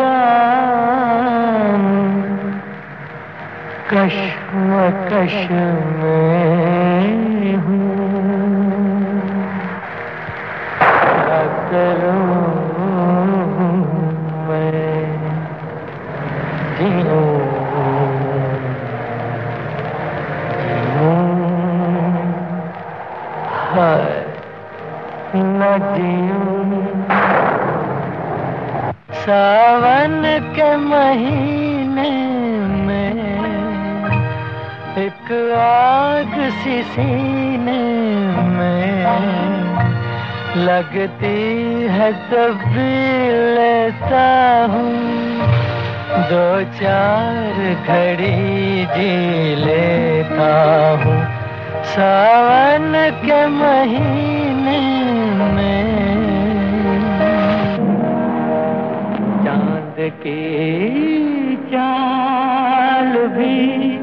जानू कश्मकश में हूँ, क्या करूँ मैं जीऊँ हाय न जीऊँ। सावन के महीने में एक आग सी सीने में लगती है तब भी लेता हूँ, दो चार घड़ी जी लेता हूँ। सावन के महीने में चांद की चाल भी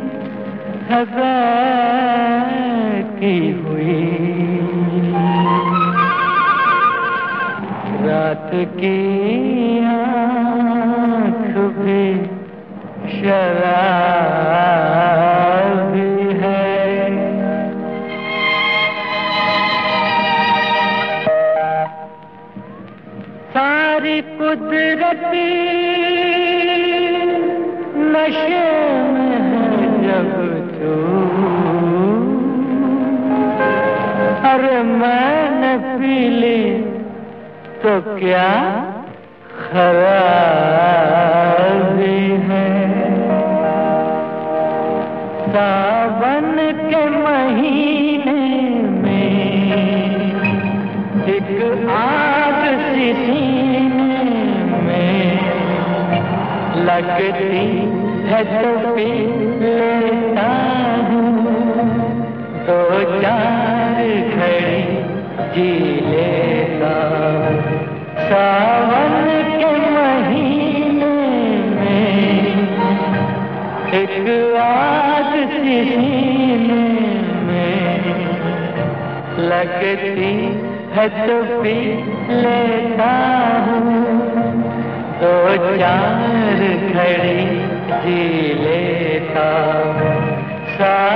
की हुई, रात की आँख भी शराबी है। सारी कुदरती नशे में है जब तू, अरे मैंने पी ली तो क्या खराबी है। सावन के महीने में एक आग सी सीने में लगती है तो पी लेता हूँ, दो चार घड़ी जी लेता हूँ। सावन के महीने में एक आग सी सीने में लगती है तो पी लेता हूँ, दो चार घड़ी जी लेता हूँ।